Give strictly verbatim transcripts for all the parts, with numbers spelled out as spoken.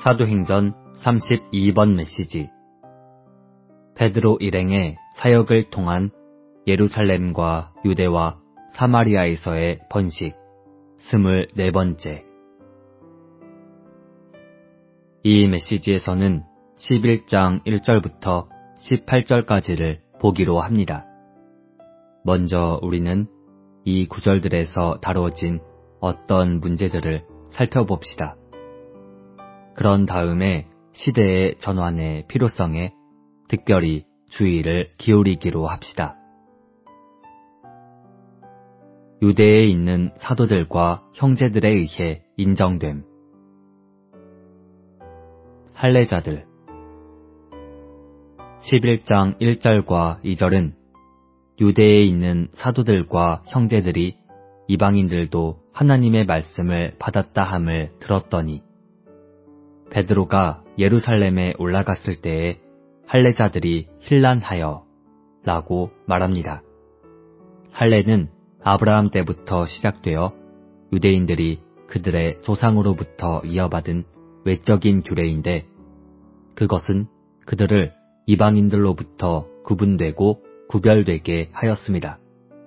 사도행전 삼십이 번 메시지. 베드로 일행의 사역을 통한 예루살렘과 유대와 사마리아에서의 번식 스물네 번째. 이 메시지에서는 십일 장 일 절부터 십팔 절까지를 보기로 합니다. 먼저 우리는 이 구절들에서 다루어진 어떤 문제들을 살펴봅시다. 그런 다음에 시대의 전환의 필요성에 특별히 주의를 기울이기로 합시다. 유대에 있는 사도들과 형제들에 의해 인정됨. 할례자들. 십일 장 일 절과 이 절은 유대에 있는 사도들과 형제들이 이방인들도 하나님의 말씀을 받았다 함을 들었더니 베드로가 예루살렘에 올라갔을 때에 할례자들이 hir난하여 라고 말합니다. 할례는 아브라함 때부터 시작되어 유대인들이 그들의 조상으로부터 이어받은 외적인 규례인데 그것은 그들을 이방인들로부터 구분되고 구별되게 하였습니다.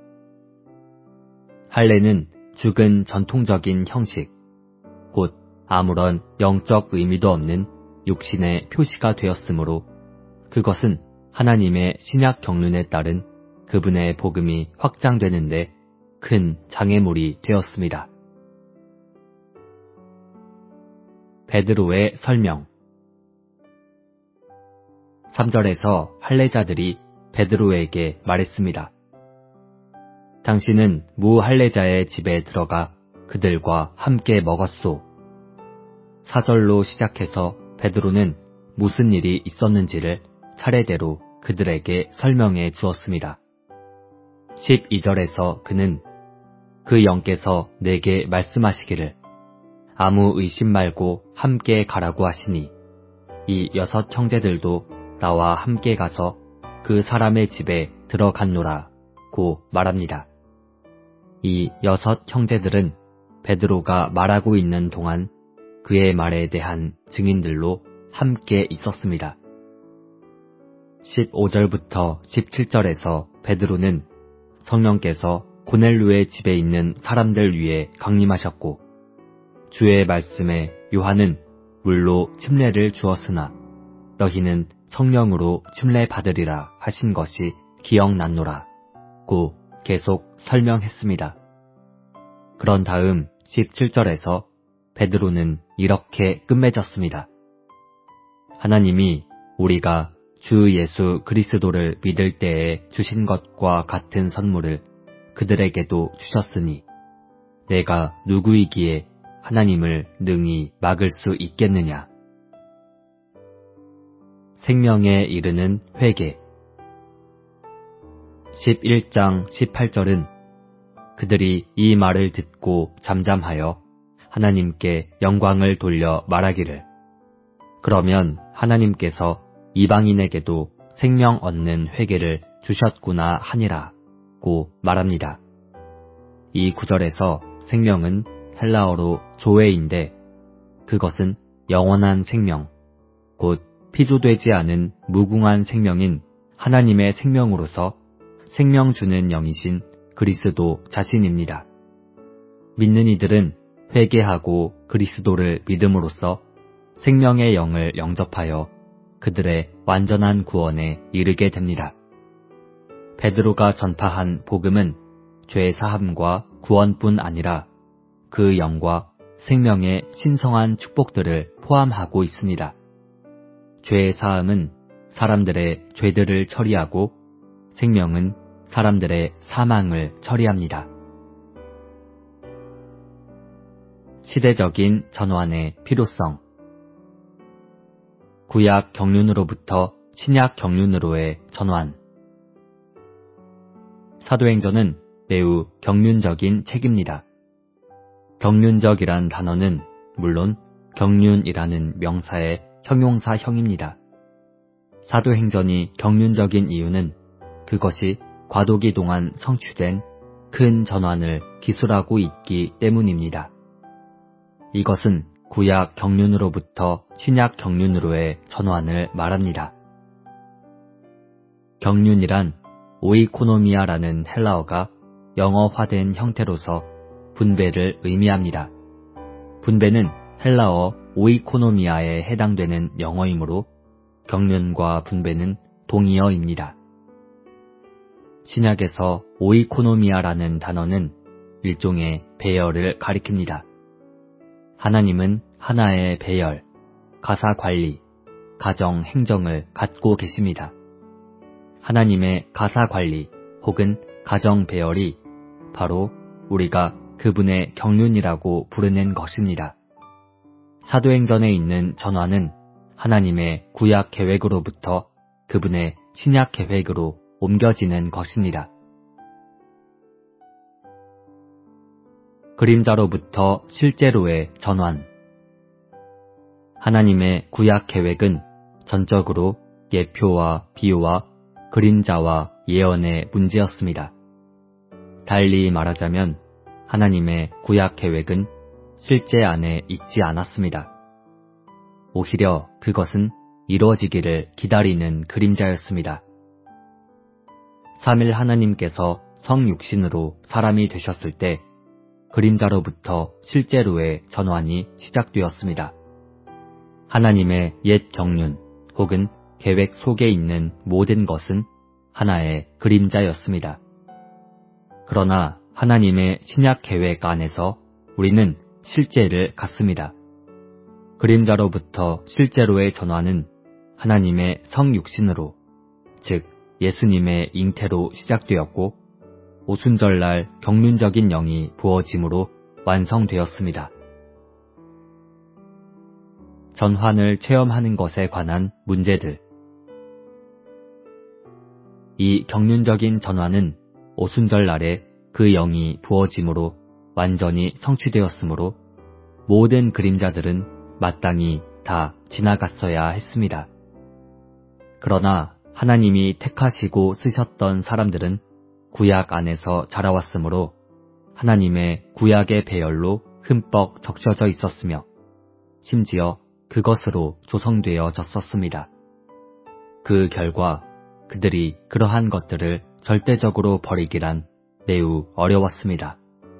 할례는 죽은 전통적인 형식, 곧 아무런 영적 의미도 없는 육신의 표시가 되었으므로 그것은 하나님의 신약 경륜에 따른 그분의 복음이 확장되는데 큰 장애물이 되었습니다. 베드로의 설명. 삼 절에서 할례자들이 베드로에게 말했습니다. 당신은 무할례자의 집에 들어가 그들과 함께 먹었소. 사 절로 시작해서 베드로는 무슨 일이 있었는지를 차례대로 그들에게 설명해 주었습니다. 십이 절에서 그는 그 영께서 내게 말씀하시기를 아무 의심 말고 함께 가라고 하시니 이 여섯 형제들도 나와 함께 가서 그 사람의 집에 들어갔노라 고 말합니다. 이 여섯 형제들은 베드로가 말하고 있는 동안 그의 말에 대한 증인들로 함께 있었습니다. 십오 절부터 십칠 절에서 베드로는 성령께서 고넬료의 집에 있는 사람들 위에 강림하셨고 주의 말씀에 요한은 물로 침례를 주었으나 너희는 성령으로 침례받으리라 하신 것이 기억났노라 고 계속 설명했습니다. 그런 다음 십칠 절에서 베드로는 이렇게 끝맺었습니다. 하나님이 우리가 주 예수 그리스도를 믿을 때에 주신 것과 같은 선물을 그들에게도 주셨으니 내가 누구이기에 하나님을 능히 막을 수 있겠느냐. 생명에 이르는 회개. 십일 장 십팔 절은 그들이 이 말을 듣고 잠잠하여 하나님께 영광을 돌려 말하기를 그러면 하나님께서 이방인에게도 생명 얻는 회개를 주셨구나 하니라 고 말합니다. 이 구절에서 생명은 헬라어로 조회인데 그것은 영원한 생명, 곧 피조되지 않은 무궁한 생명인 하나님의 생명으로서 생명 주는 영이신 그리스도 자신입니다. 믿는 이들은 회개하고 그리스도를 믿음으로써 생명의 영을 영접하여 그들의 완전한 구원에 이르게 됩니다. 베드로가 전파한 복음은 죄 사함과 구원뿐 아니라 그 영과 생명의 신성한 축복들을 포함하고 있습니다. 죄 사함은 사람들의 죄들을 처리하고 생명은 사람들의 사망을 처리합니다. 시대적인 전환의 필요성. 구약 경륜으로부터 신약 경륜으로의 전환. 사도행전은 매우 경륜적인 책입니다. 경륜적이란 단어는 물론 경륜이라는 명사의 형용사형입니다. 사도행전이 경륜적인 이유는 그것이 과도기 동안 성취된 큰 전환을 기술하고 있기 때문입니다. 이것은 구약 경륜으로부터 신약 경륜으로의 전환을 말합니다. 경륜이란 오이코노미아라는 헬라어가 영어화된 형태로서 분배를 의미합니다. 분배는 헬라어 오이코노미아에 해당되는 영어이므로 경륜과 분배는 동의어입니다. 신약에서 오이코노미아라는 단어는 일종의 배열을 가리킵니다. 하나님은 하나의 배열, 가사 관리, 가정 행정을 갖고 계십니다. 하나님의 가사 관리 혹은 가정 배열이 바로 우리가 그분의 경륜이라고 부르는 것입니다. 사도행전에 있는 전환은 하나님의 구약 계획으로부터 그분의 신약 계획으로 옮겨지는 것입니다. 그림자로부터 실제로의 전환. 하나님의 구약 계획은 전적으로 예표와 비유와 그림자와 예언의 문제였습니다. 달리 말하자면 하나님의 구약 계획은 실제 안에 있지 않았습니다. 오히려 그것은 이루어지기를 기다리는 그림자였습니다. 삼일 하나님께서 성육신으로 사람이 되셨을 때 그림자로부터 실제로의 전환이 시작되었습니다. 하나님의 옛 경륜 혹은 계획 속에 있는 모든 것은 하나의 그림자였습니다. 그러나 하나님의 신약 계획 안에서 우리는 실제를 갖습니다. 그림자로부터 실제로의 전환은 하나님의 성육신으로, 즉 예수님의 잉태로 시작되었고 오순절날 경륜적인 영이 부어짐으로 완성되었습니다. 전환을 체험하는 것에 관한 문제들. 이 경륜적인 전환은 오순절날에 그 영이 부어짐으로 완전히 성취되었으므로 모든 그림자들은 마땅히 다 지나갔어야 했습니다. 그러나 하나님이 택하시고 쓰셨던 사람들은 구약 안에서 자라왔으므로 하나님의 구약의 배열로 흠뻑 적셔져 있었으며 심지어 그것으로 조성되어졌었습니다. 그 결과 그들이 그러한 것들을 절대적으로 버리기란 매우 어려웠습니다.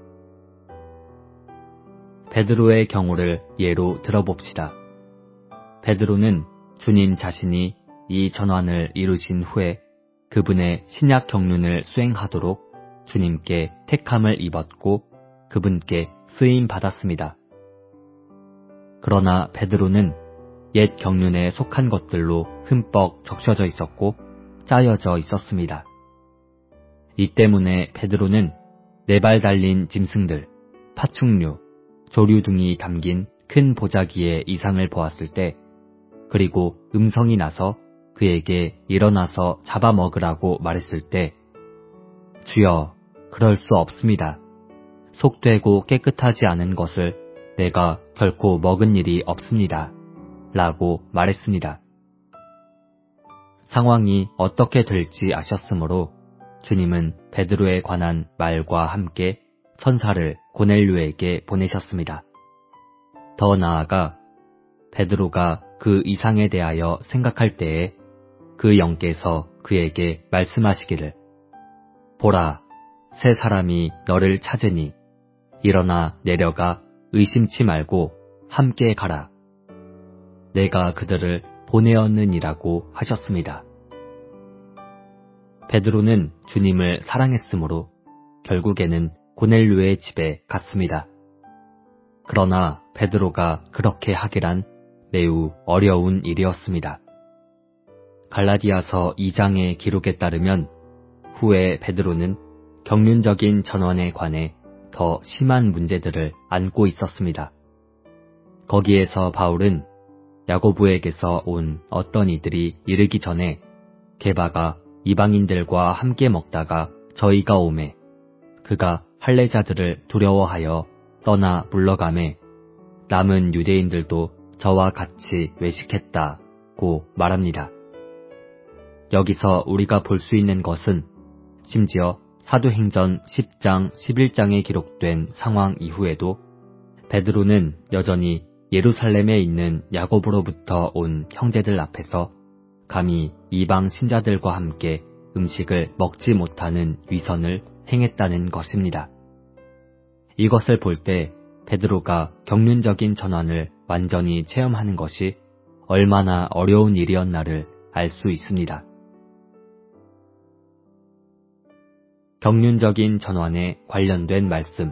베드로의 경우를 예로 들어봅시다. 베드로는 주님 자신이 이 전환을 이루신 후에 그분의 신약 경륜을 수행하도록 주님께 택함을 입었고 그분께 쓰임 받았습니다. 그러나 베드로는 옛 경륜에 속한 것들로 흠뻑 적셔져 있었고 짜여져 있었습니다. 이 때문에 베드로는 네 발 달린 짐승들, 파충류, 조류 등이 담긴 큰 보자기의 이상을 보았을 때, 그리고 음성이 나서 그에게 일어나서 잡아먹으라고 말했을 때, 주여, 그럴 수 없습니다. 속되고 깨끗하지 않은 것을 내가 결코 먹은 일이 없습니다. 라고 말했습니다. 상황이 어떻게 될지 아셨으므로 주님은 베드로에 관한 말과 함께 천사를 고넬료에게 보내셨습니다. 더 나아가 베드로가 그 이상에 대하여 생각할 때에 그 영께서 그에게 말씀하시기를, 보라, 세 사람이 너를 찾으니 일어나 내려가 의심치 말고 함께 가라. 내가 그들을 보내었느니라고 하셨습니다. 베드로는 주님을 사랑했으므로 결국에는 고넬료의 집에 갔습니다. 그러나 베드로가 그렇게 하기란 매우 어려운 일이었습니다. 갈라디아서 이 장의 기록에 따르면 후에 베드로는 경륜적인 전환에 관해 더 심한 문제들을 안고 있었습니다. 거기에서 바울은 야고보에게서 온 어떤 이들이 이르기 전에 게바가 이방인들과 함께 먹다가 저희가 오매 그가 할례자들을 두려워하여 떠나 물러가매 남은 유대인들도 저와 같이 외식했다고 말합니다. 여기서 우리가 볼 수 있는 것은 심지어 사도행전 십 장, 십일 장에 기록된 상황 이후에도 베드로는 여전히 예루살렘에 있는 야곱으로부터 온 형제들 앞에서 감히 이방 신자들과 함께 음식을 먹지 못하는 위선을 행했다는 것입니다. 이것을 볼 때 베드로가 경륜적인 전환을 완전히 체험하는 것이 얼마나 어려운 일이었나를 알 수 있습니다. 경륜적인 전환에 관련된 말씀.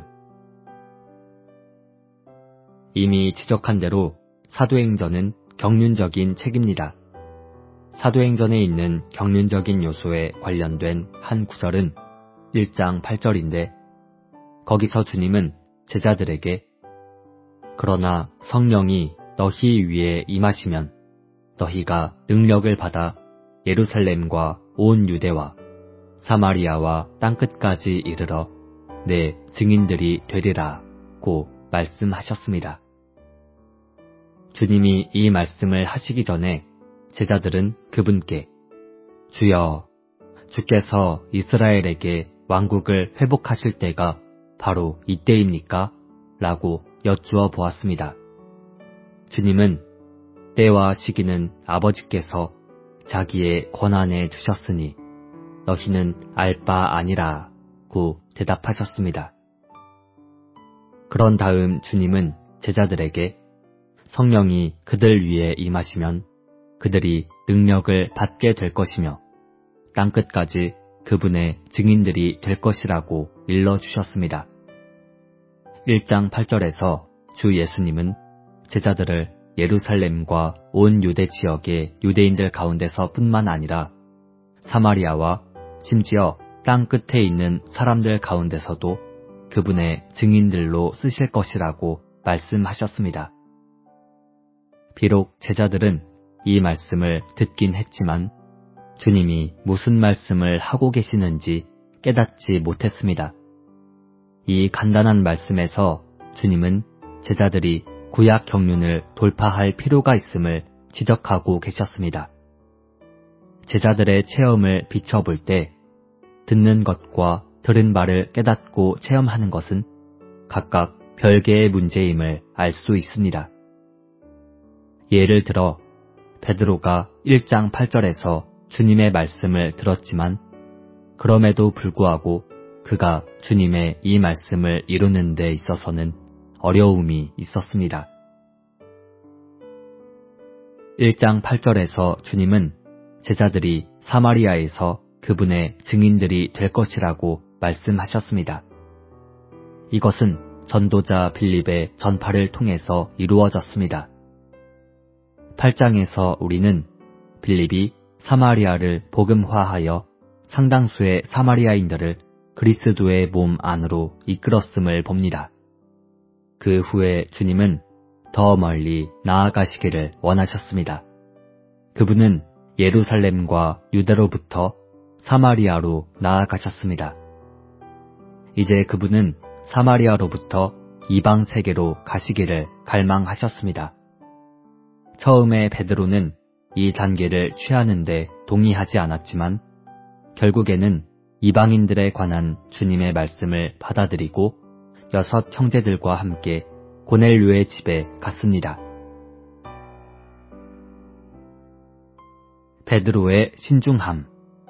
이미 지적한 대로 사도행전은 경륜적인 책입니다. 사도행전에 있는 경륜적인 요소에 관련된 한 구절은 일 장 팔 절인데 거기서 주님은 제자들에게 그러나 성령이 너희 위에 임하시면 너희가 능력을 받아 예루살렘과 온 유대와 사마리아와 땅끝까지 이르러 내 증인들이 되리라고 말씀하셨습니다. 주님이 이 말씀을 하시기 전에 제자들은 그분께 주여, 주께서 이스라엘에게 왕국을 회복하실 때가 바로 이때입니까? 라고 여쭈어 보았습니다. 주님은 때와 시기는 아버지께서 자기의 권한에 두셨으니 너희는 알 바 아니라고 대답하셨습니다. 그런 다음 주님은 제자들에게 성령이 그들 위에 임하시면 그들이 능력을 받게 될 것이며 땅끝까지 그분의 증인들이 될 것이라고 일러주셨습니다. 일 장 팔 절에서 주 예수님은 제자들을 예루살렘과 온 유대 지역의 유대인들 가운데서 뿐만 아니라 사마리아와 심지어 땅끝에 있는 사람들 가운데서도 그분의 증인들로 쓰실 것이라고 말씀하셨습니다. 비록 제자들은 이 말씀을 듣긴 했지만 주님이 무슨 말씀을 하고 계시는지 깨닫지 못했습니다. 이 간단한 말씀에서 주님은 제자들이 구약 경륜을 돌파할 필요가 있음을 지적하고 계셨습니다. 제자들의 체험을 비춰볼 때 듣는 것과 들은 바를 깨닫고 체험하는 것은 각각 별개의 문제임을 알 수 있습니다. 예를 들어 베드로가 일 장 팔 절에서 주님의 말씀을 들었지만 그럼에도 불구하고 그가 주님의 이 말씀을 이루는 데 있어서는 어려움이 있었습니다. 일 장 팔 절에서 주님은 제자들이 사마리아에서 그분의 증인들이 될 것이라고 말씀하셨습니다. 이것은 전도자 빌립의 전파를 통해서 이루어졌습니다. 팔 장에서 우리는 빌립이 사마리아를 복음화하여 상당수의 사마리아인들을 그리스도의 몸 안으로 이끌었음을 봅니다. 그 후에 주님은 더 멀리 나아가시기를 원하셨습니다. 그분은 예루살렘과 유대로부터 사마리아로 나아가셨습니다. 이제 그분은 사마리아로부터 이방 세계로 가시기를 갈망하셨습니다. 처음에 베드로는 이 단계를 취하는데 동의하지 않았지만 결국에는 이방인들에 관한 주님의 말씀을 받아들이고 여섯 형제들과 함께 고넬료의 집에 갔습니다. 베드로의 신중함.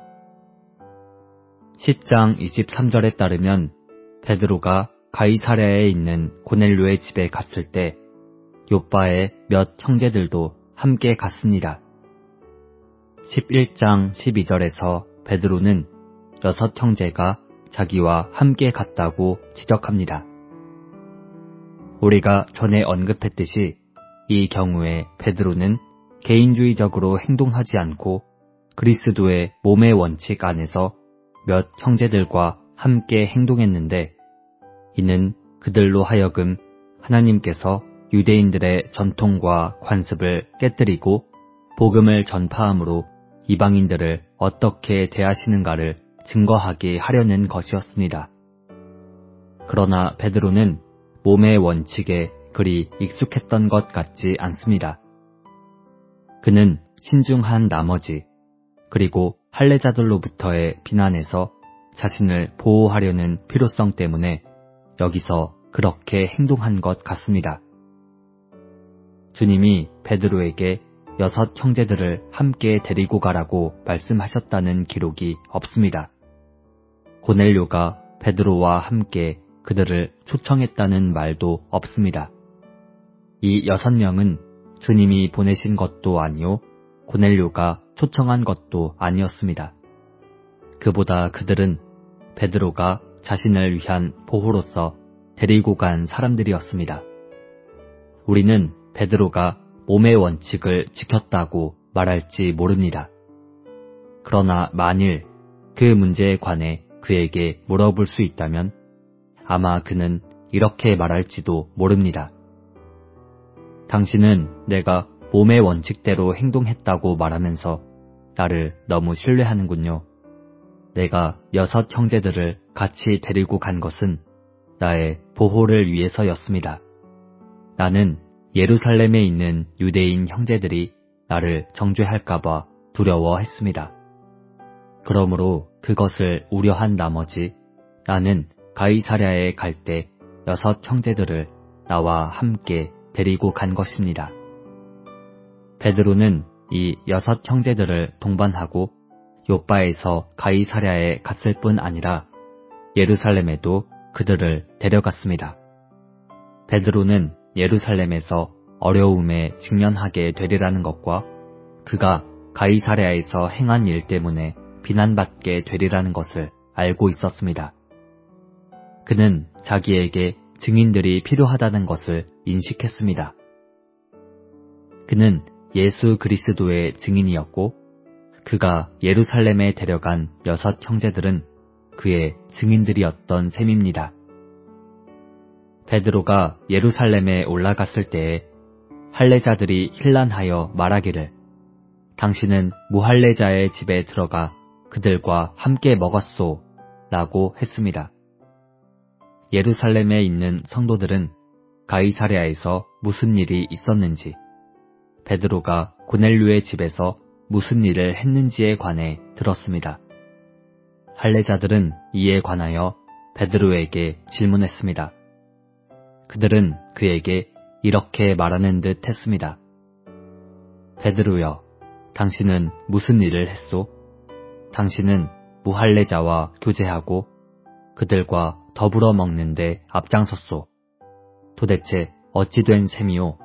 십 장 이십삼 절에 따르면 베드로가 가이사랴에 있는 고넬료의 집에 갔을 때 요빠의 몇 형제들도 함께 갔습니다. 십일 장 십이 절에서 베드로는 여섯 형제가 자기와 함께 갔다고 지적합니다. 우리가 전에 언급했듯이 이 경우에 베드로는 개인주의적으로 행동하지 않고 그리스도의 몸의 원칙 안에서 몇 형제들과 함께 행동했는데 이는 그들로 하여금 하나님께서 유대인들의 전통과 관습을 깨뜨리고 복음을 전파함으로 이방인들을 어떻게 대하시는가를 증거하게 하려는 것이었습니다. 그러나 베드로는 몸의 원칙에 그리 익숙했던 것 같지 않습니다. 그는 신중한 나머지 그리고 할례자들로부터의 비난에서 자신을 보호하려는 필요성 때문에 여기서 그렇게 행동한 것 같습니다. 주님이 베드로에게 여섯 형제들을 함께 데리고 가라고 말씀하셨다는 기록이 없습니다. 고넬료가 베드로와 함께 그들을 초청했다는 말도 없습니다. 이 여섯 명은 주님이 보내신 것도 아니요 고넬료가 초청한 것도 아니었습니다. 그보다 그들은 베드로가 자신을 위한 보호로서 데리고 간 사람들이었습니다. 우리는 베드로가 몸의 원칙을 지켰다고 말할지 모릅니다. 그러나 만일 그 문제에 관해 그에게 물어볼 수 있다면 아마 그는 이렇게 말할지도 모릅니다. 당신은 내가 몸의 원칙대로 행동했다고 말하면서 나를 너무 신뢰하는군요. 내가 여섯 형제들을 같이 데리고 간 것은 나의 보호를 위해서였습니다. 나는 예루살렘에 있는 유대인 형제들이 나를 정죄할까봐 두려워했습니다. 그러므로 그것을 우려한 나머지 나는 가이사랴에 갈 때 여섯 형제들을 나와 함께 데리고 간 것입니다. 베드로는 이 여섯 형제들을 동반하고 요빠에서 가이사랴에 갔을 뿐 아니라 예루살렘에도 그들을 데려갔습니다. 베드로는 예루살렘에서 어려움에 직면하게 되리라는 것과 그가 가이사랴에서 행한 일 때문에 비난받게 되리라는 것을 알고 있었습니다. 그는 자기에게 증인들이 필요하다는 것을 인식했습니다. 그는 예수 그리스도의 증인이었고 그가 예루살렘에 데려간 여섯 형제들은 그의 증인들이었던 셈입니다. 베드로가 예루살렘에 올라갔을 때에 할례자들이 혼란하여 말하기를 당신은 무할례자의 집에 들어가 그들과 함께 먹었소 라고 했습니다. 예루살렘에 있는 성도들은 가이사랴에서 무슨 일이 있었는지, 베드로가 고넬료의 집에서 무슨 일을 했는지에 관해 들었습니다. 할례자들은 이에 관하여 베드로에게 질문했습니다. 그들은 그에게 이렇게 말하는 듯 했습니다. 베드로여, 당신은 무슨 일을 했소? 당신은 무할례자와 교제하고 그들과 더불어 먹는데 앞장섰소. 도대체 어찌 된 셈이오?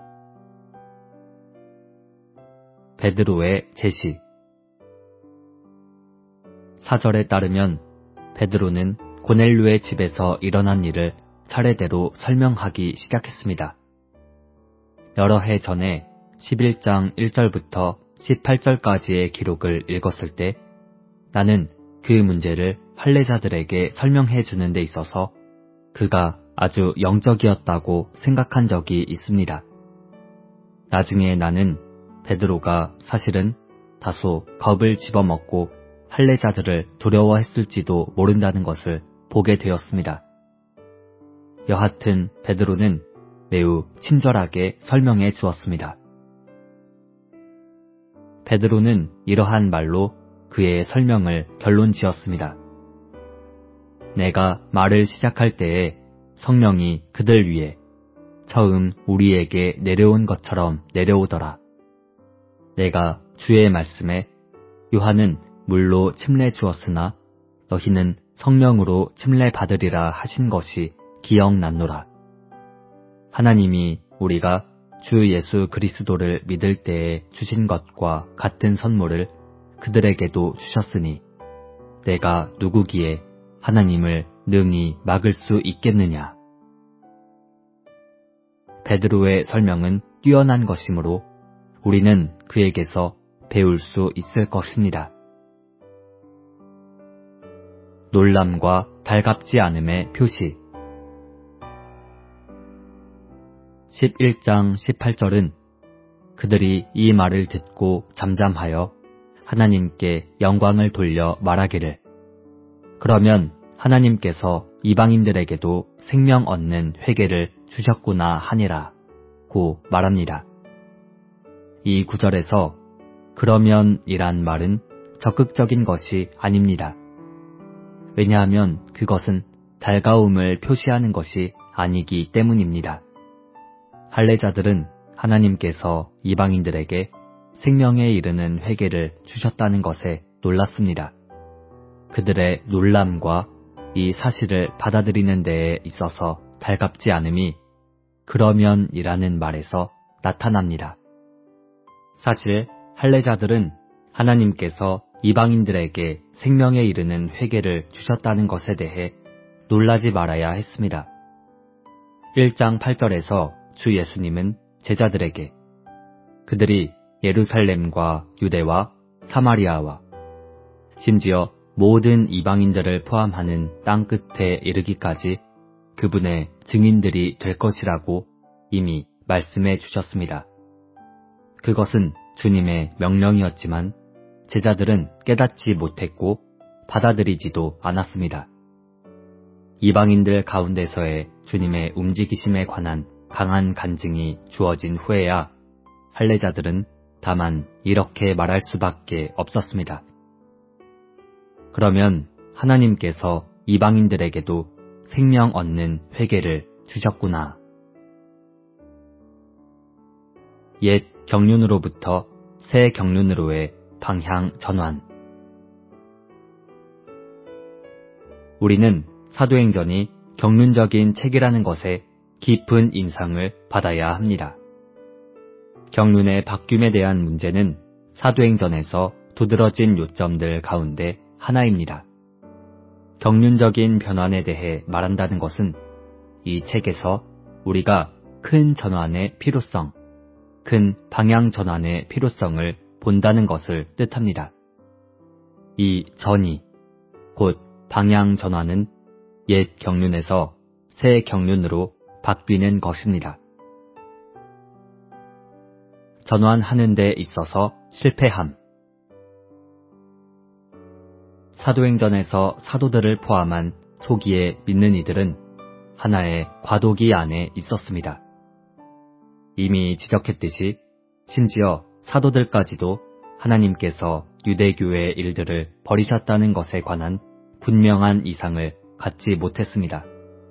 베드로의 제시. 사절에 따르면 베드로는 고넬료의 집에서 일어난 일을 차례대로 설명하기 시작했습니다. 여러 해 전에 십일 장 일 절부터 십팔 절까지의 기록을 읽었을 때 나는 그 문제를 할례자들에게 설명해 주는 데 있어서 그가 아주 영적이었다고 생각한 적이 있습니다. 나중에 나는 베드로가 사실은 다소 겁을 집어먹고 할례자들을 두려워했을지도 모른다는 것을 보게 되었습니다. 여하튼 베드로는 매우 친절하게 설명해 주었습니다. 베드로는 이러한 말로 그의 설명을 결론 지었습니다. 내가 말을 시작할 때에 성령이 그들 위에 처음 우리에게 내려온 것처럼 내려오더라. 내가 주의 말씀에 요한은 물로 침례 주었으나 너희는 성령으로 침례 받으리라 하신 것이 기억났노라. 하나님이 우리가 주 예수 그리스도를 믿을 때에 주신 것과 같은 선물을 그들에게도 주셨으니 내가 누구기에 하나님을 능히 막을 수 있겠느냐. 베드로의 설명은 뛰어난 것이므로 우리는 그에게서 배울 수 있을 것입니다. 놀람과 달갑지 않음의 표시. 십일 장 십팔 절은 그들이 이 말을 듣고 잠잠하여 하나님께 영광을 돌려 말하기를 그러면 하나님께서 이방인들에게도 생명 얻는 회개를 주셨구나 하니라 고 말합니다. 이 구절에서 그러면 이란 말은 적극적인 것이 아닙니다. 왜냐하면 그것은 달가움을 표시하는 것이 아니기 때문입니다. 할례자들은 하나님께서 이방인들에게 생명에 이르는 회개를 주셨다는 것에 놀랐습니다. 그들의 놀람과 이 사실을 받아들이는 데에 있어서 달갑지 않음이 그러면이라는 말에서 나타납니다. 사실 할례자들은 하나님께서 이방인들에게 생명에 이르는 회개를 주셨다는 것에 대해 놀라지 말아야 했습니다. 일 장 팔 절에서 주 예수님은 제자들에게 그들이 예루살렘과 유대와 사마리아와 심지어 모든 이방인들을 포함하는 땅 끝에 이르기까지 그분의 증인들이 될 것이라고 이미 말씀해 주셨습니다. 그것은 주님의 명령이었지만 제자들은 깨닫지 못했고 받아들이지도 않았습니다. 이방인들 가운데서의 주님의 움직이심에 관한 강한 간증이 주어진 후에야 할례자들은 다만 이렇게 말할 수밖에 없었습니다. 그러면 하나님께서 이방인들에게도 생명 얻는 회개를 주셨구나. 옛 경륜으로부터 새 경륜으로의 방향 전환. 우리는 사도행전이 경륜적인 책이라는 것에 깊은 인상을 받아야 합니다. 경륜의 바뀜에 대한 문제는 사도행전에서 두드러진 요점들 가운데 하나입니다. 경륜적인 변환에 대해 말한다는 것은 이 책에서 우리가 큰 전환의 필요성, 큰 방향 전환의 필요성을 본다는 것을 뜻합니다. 이 전이, 곧 방향 전환은 옛 경륜에서 새 경륜으로 바뀌는 것입니다. 전환하는 데 있어서 실패함. 사도행전에서 사도들을 포함한 초기에 믿는 이들은 하나의 과도기 안에 있었습니다. 이미 지적했듯이 심지어 사도들까지도 하나님께서 유대교의 일들을 버리셨다는 것에 관한 분명한 이상을 갖지 못했습니다.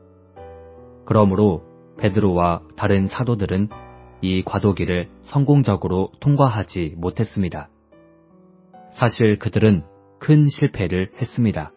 그러므로 베드로와 다른 사도들은 이 과도기를 성공적으로 통과하지 못했습니다. 사실 그들은 큰 실패를 했습니다.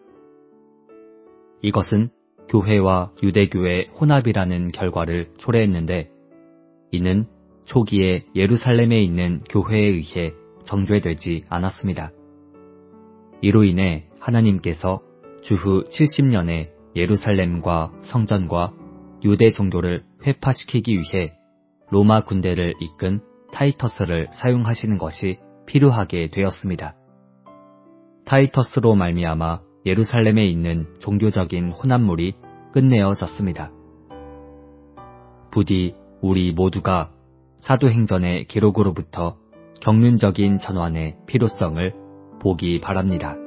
이것은 교회와 유대교의 혼합이라는 결과를 초래했는데 이는 초기에 예루살렘에 있는 교회에 의해 정죄되지 않았습니다. 이로 인해 하나님께서 주후 칠십 년에 예루살렘과 성전과 유대 종교를 회파시키기 위해 로마 군대를 이끈 타이터스를 사용하시는 것이 필요하게 되었습니다. 타이터스로 말미암아 예루살렘에 있는 종교적인 혼합물이 끝내어졌습니다. 부디 우리 모두가 사도행전의 기록으로부터 경륜적인 전환의 필요성을 보기 바랍니다.